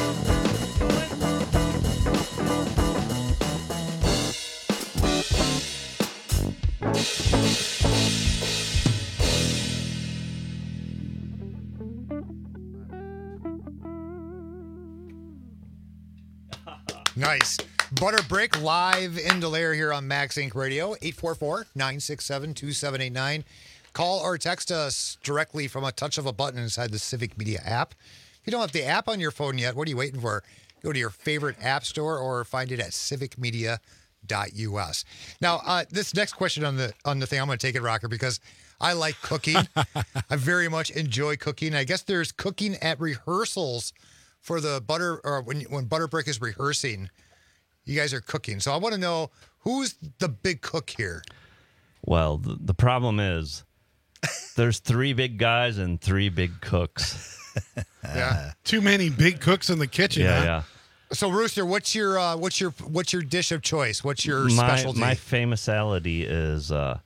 Nice. Butter Brick live in Delaire here on Max Inc Radio, eight four four, nine six seven, two seven eight nine. Call or text us directly from a touch of a button inside the Civic Media app. If you don't have the app on your phone yet, what are you waiting for? Go to your favorite app store or find it at civic media dot u s. Now, uh, this next question on the on the thing, I'm going to take it, Rocker, because I like cooking. I very much enjoy cooking. I guess there's cooking at rehearsals for the Butter, or when when Butter Brick is rehearsing, you guys are cooking. So I want to know, who's the big cook here? Well, the, the problem is there's three big guys and three big cooks. Yeah, too many big cooks in the kitchen. Yeah, huh? yeah. So Rooster, what's your uh, what's your what's your dish of choice? What's your my, specialty? My famousality is uh,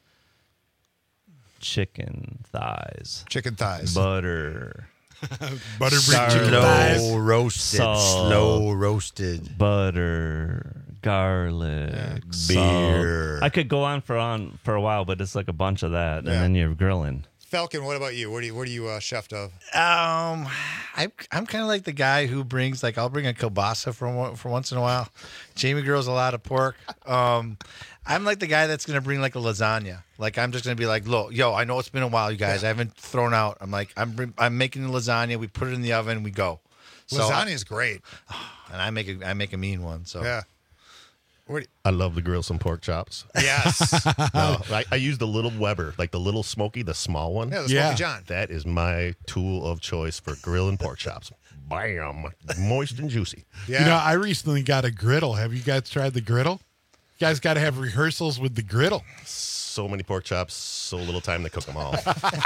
chicken thighs. Chicken thighs. Butter. Butter brick Garlic, chicken Slow thighs. roasted. salt, Slow roasted. butter, garlic, beer. salt. I could go on for on for a while, but it's like a bunch of that, Yeah. and then you're grilling. Falcon, what about you? What do you what are you uh, chefed of? Um, I, I'm kind of like the guy who brings, like, I'll bring a kielbasa for one- for once in a while. Jamie grills a lot of pork. Um, I'm like the guy that's gonna bring like a lasagna. Like, I'm just gonna be like, look, yo, I know it's been a while, you guys. I haven't thrown out. I'm like, I'm bring, I'm making the lasagna. We put it in the oven. We go. Lasagna is great, and I make a I make a mean one. So yeah. What, I love to grill some pork chops. yes. No, I, I use the little Weber, like the little smoky, the small one. Yeah, the Smoky John. That is my tool of choice for grilling pork chops. bam, moist and juicy. You know, I recently got a griddle. Have you guys tried the griddle? You guys got to have rehearsals with the griddle. So many pork chops, so little time to cook them all.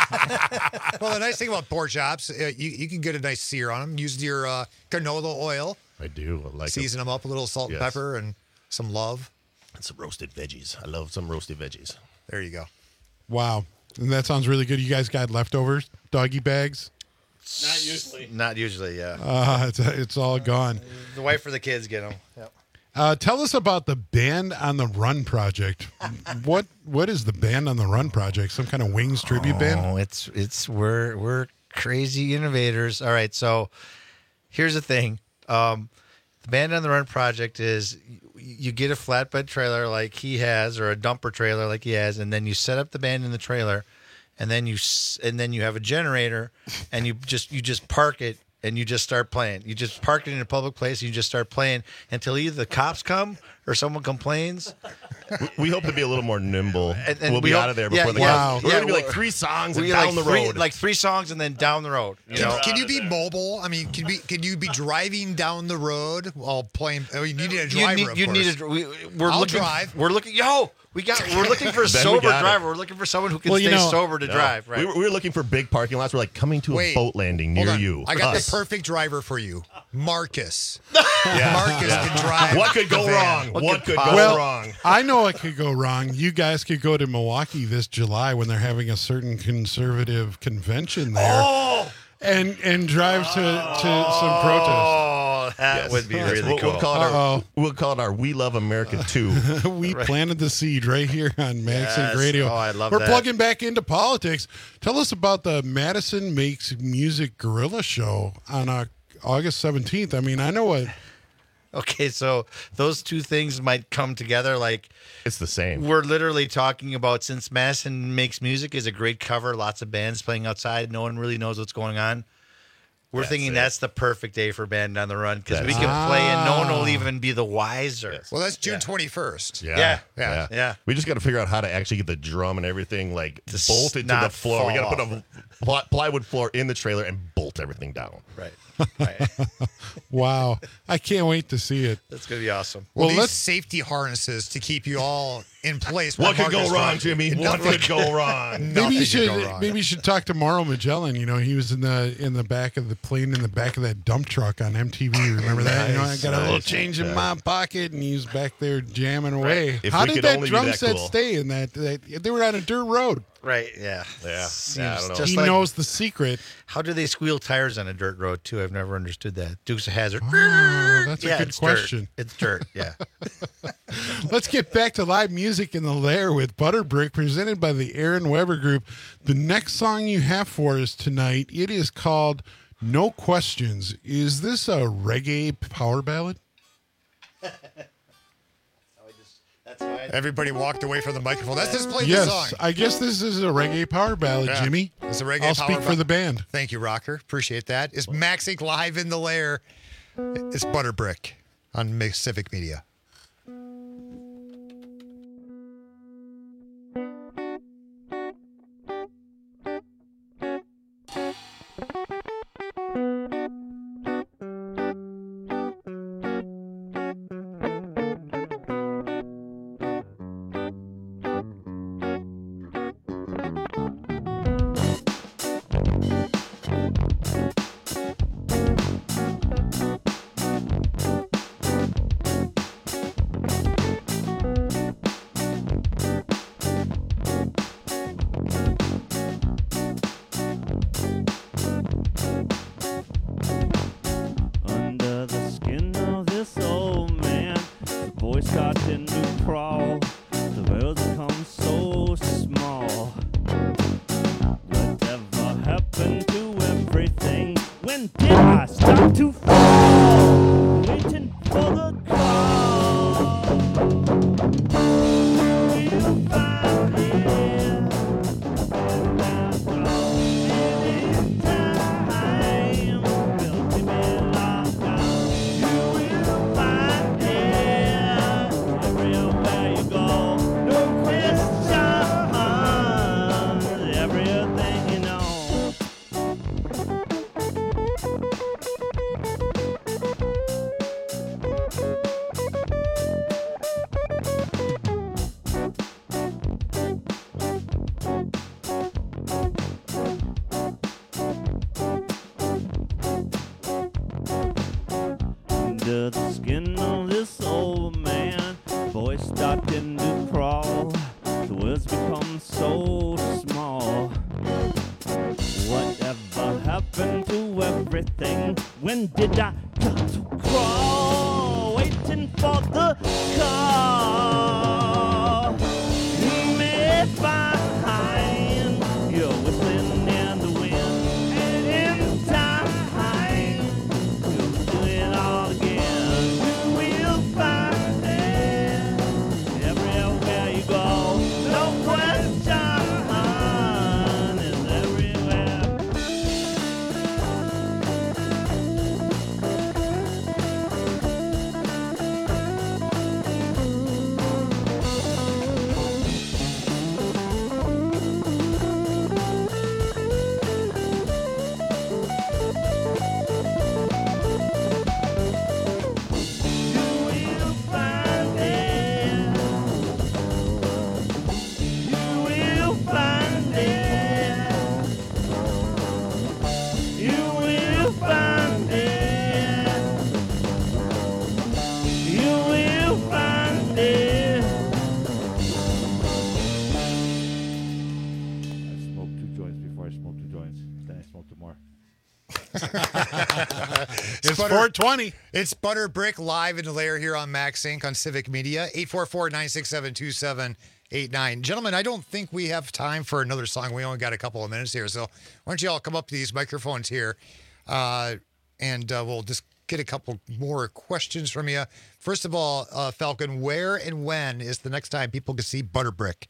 Well, the nice thing about pork chops, uh, you, you can get a nice sear on them. Use your uh, canola oil. I do. I like Season them up with a little salt Yes. and pepper and some love. And some roasted veggies. I love some roasted veggies. There you go. Wow. And that sounds really good. You guys got leftovers, doggy bags? Not usually. Not usually, yeah. Uh, it's, it's all gone. The wife or the kids get them. Yep. Uh, tell us about the Band on the Run project. what What is the Band on the Run project? Some kind of Wings tribute band? Oh, it's it's we're we're crazy innovators. All right, so here's the thing. Um, the Band on the Run project is you get a flatbed trailer like he has, or a dumper trailer like he has, and then you set up the band in the trailer, and then you s- and then you have a generator, and you just you just park it. And you just start playing. You just park it in a public place. And you just start playing until either the cops come or someone complains. We, we hope to be a little more nimble. And, and we'll be we hope- out of there before yeah, the yeah, cops. We're yeah, going to be like we're- three songs and we down like the three- road. like three songs and then down the road. You Can, know? can you be mobile? I mean, can be can you be driving down the road while playing? I mean, you need a driver. You need, of you course. need a. We, we're I'll looking. drive. We're looking. Yo, we got. We're looking for a Then we sober got it. driver. We're looking for someone who can Well, you stay know- sober to No. drive. Right. We, were, we were looking for big parking lots. We're like coming to a Wait, boat landing Hold near on. you. I got Us. the perfect driver for you, Marcus. Yeah. Marcus Yeah. can drive. What could go the van. wrong? What could go well, wrong? I know what could go wrong. You guys could go to Milwaukee this July when they're having a certain conservative convention there, Oh, and and drive to, to some protest. oh, that Yes. would be Yes. really we'll, cool. We'll call, it our, Uh-oh. we'll call it our We Love America two. we planted the seed right here on Madison Yes. Radio. Oh, I love We're that. plugging back into politics. Tell us about the Madison Makes Music Gorilla Show on uh, August seventeenth. I mean, I know what. Okay, so those two things might come together. Like It's the same. we're literally talking about, since Madison Makes Music is a great cover, lots of bands playing outside, no one really knows what's going on. We're That's thinking it. that's the perfect day for Band on the Run because we That's can it. play and no one will Ah. even be the wiser. Well, that's June twenty-first. Yeah, Yeah. Yeah. Yeah. We just got to figure out how to actually get the drum and everything like To s- bolted to the not floor. We got to fall put a ply- plywood floor in the trailer and bolt everything down. Right. Right. Wow, I can't wait to see it. That's gonna be awesome. Well, Well, these let's- safety harnesses to keep you all in place. What while could go Marcus wrong, drives. Jimmy? What Nothing. could go wrong? Maybe Nothing you could should. go wrong. Maybe you should talk to Mauro Magellan. You know, he was in the in the back of the plane in the back of that dump truck on M T V. Remember that? You know, I Nice, got a little nice. change in Yeah. my pocket, and he was back there jamming away. If How we did could that only be drum that set cool. stay in that, that? They were on a dirt road. Right. Yeah. Yeah. Seems Yeah, I don't know. just He like- knows the secret. How do they squeal tires on a dirt road too? I've never understood that. Dukes of Hazzard. Oh, that's a yeah, good it's question. Dirt. It's dirt. Yeah. Let's get back to live music in the Lair with Butterbrick, presented by the Aaron Weber Group. The next song you have for us tonight, it is called "No Questions." Is this a reggae power ballad? Everybody walked away from the microphone. Let's just play the Yes, song. I guess this is a reggae power ballad, Yeah. Jimmy. It's a reggae I'll power speak for ba- the band. Thank you, Rocker. Appreciate that. It's Max Inc live in the Lair. It's Butterbrick on Civic Media. Under the skin of this old man, the boy starting to crawl. The world becomes so small. Whatever happened to everything? When did I start to fall? Waiting for the call. We'll find it. Anytime. We'll keep it locked down. You will find it everywhere you go. No question. Everything you know. When did I got to crawl? Waiting for the call. Me find you're whistling in the wind, and in time you'll do it all again. You will find it everywhere you go. No question, it's everywhere. It's four twenty. It's Butter Brick live in the lair here on Max Inc on Civic Media. eight four four, nine six seven, two seven eight nine. Gentlemen, I don't think we have time for another song. We only got a couple of minutes here. So why don't you all come up to these microphones here uh, and uh, we'll just get a couple more questions from you. First of all, uh, Falcon, where and when is the next time people can see Butter Brick?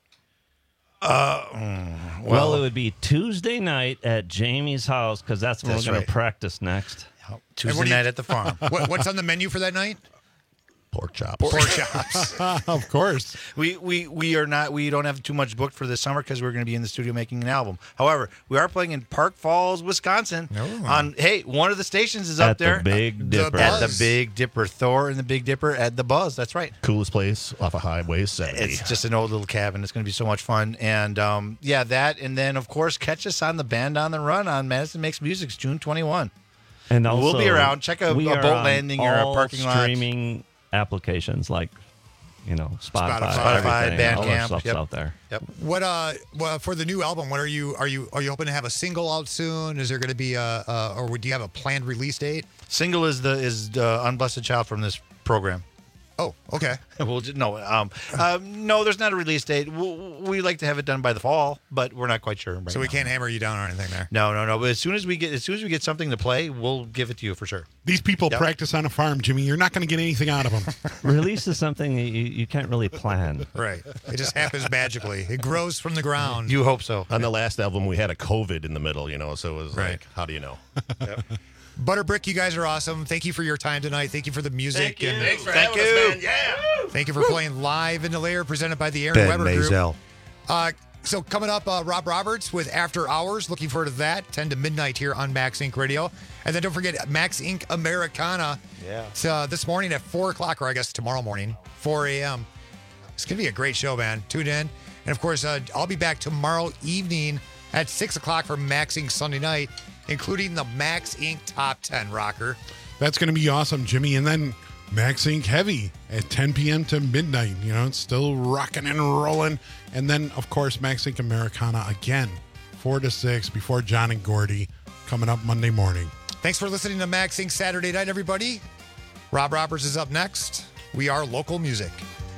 Uh, well, well, it would be Tuesday night at Jamie's house because that's when That's we're going right. to practice next. And what do you- what, what's on the menu for that night? Pork chops. Pork chops. Of course. We we we are not. We don't have too much booked for this summer because we're going to be in the studio making an album. However, we are playing in Park Falls, Wisconsin. On hey, one of the stations is At up the there. Big Dipper. At the Big Dipper. Thor and the Big Dipper at the Buzz. That's right. Coolest place off of Highway seventy. It's just an old little cabin. It's going to be so much fun. And um, yeah, that. And then, of course, catch us on the Band on the Run on Madison Makes Music, June twenty-first. And we'll also, be around. Check a, a we boat are on landing or a all parking lot. streaming applications like, you know, Spotify, Spotify, everything, all our Bandcamp. stuff's Yep. out there. Yep. What uh, well, for the new album? What are you are you are you hoping to have a single out soon? Is there going to be a uh, or do you have a planned release date? Single is the is the Unblessed Child from this program. Oh, okay. We'll just, no, um, um, no, there's not a release date. We, we like to have it done by the fall, but we're not quite sure. Right So we now. can't hammer you down or anything there. No, no, no. But as soon as we get as soon as we get something to play, we'll give it to you for sure. These people Yep. practice on a farm, Jimmy. You're not going to get anything out of them. Release is something you, you can't really plan. Right. It just happens magically. It grows from the ground. You hope so. On the last album, we had a COVID in the middle, you know, so it was Right. like, how do you know? Butterbrick, you guys are awesome. Thank you for your time tonight. Thank you for the music. Thank you. And Thanks for thank having you. us, man. Yeah. Thank you for playing live in the lair, presented by the Aaron Ben Weber Maisel. Group. Uh, so coming up, uh, Rob Roberts with After Hours. Looking forward to that. ten to midnight here on Max Inc Radio. And then don't forget Max Inc Americana. Yeah. It's, uh, this morning at four o'clock, or I guess tomorrow morning, four a.m. It's going to be a great show, man. Tune in. And of course, uh, I'll be back tomorrow evening at six o'clock for Max Inc Sunday night, including the Max Inc Top ten Rocker. That's going to be awesome, Jimmy. And then Max Inc Heavy at ten p.m. to midnight. You know, it's still rocking and rolling. And then, of course, Max Inc Americana again, four to six before John and Gordy, coming up Monday morning. Thanks for listening to Max Inc Saturday night, everybody. Rob Roberts is up next. We are local music.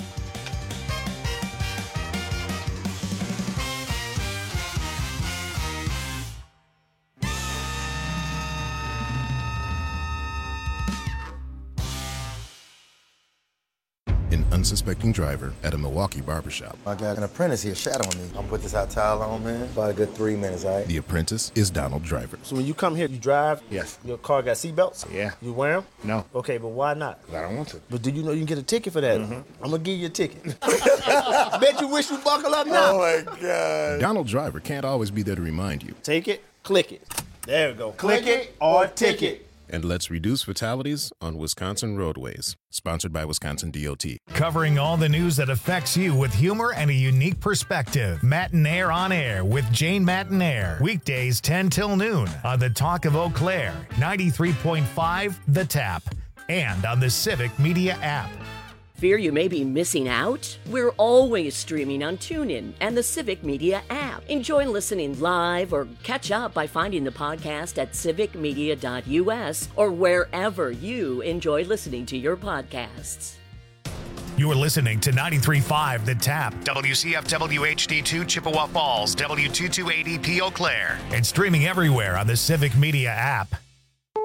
An unsuspecting driver at a Milwaukee barbershop. I got an apprentice here shadowing me. I'm gonna put this hot towel on, man. About a good three minutes, all right? The apprentice is Donald Driver. So when you come here, you drive? Yes. Your car got seatbelts? Yeah. You wear them? No. Okay, but why not? I don't want to. But do you know you can get a ticket for that? I'm gonna give you a ticket. Bet you wish you buckle up now. Oh my God. Donald Driver can't always be there to remind you. Take it, click it. There we go. Click it or ticket. And let's reduce fatalities on Wisconsin roadways. Sponsored by Wisconsin D O T. Covering all the news that affects you with humor and a unique perspective. Mattinaire on Air with Jane Mattinaire. Weekdays ten till noon on the Talk of Eau Claire, ninety-three point five The Tap, and on the Civic Media app. Fear you may be missing out? We're always streaming on TuneIn and the Civic Media app. Enjoy listening live or catch up by finding the podcast at civic media dot u s or wherever you enjoy listening to your podcasts. You're listening to ninety-three point five The Tap, W C F W H D two Chippewa Falls, W two two eight E P Eau Claire, and streaming everywhere on the Civic Media app.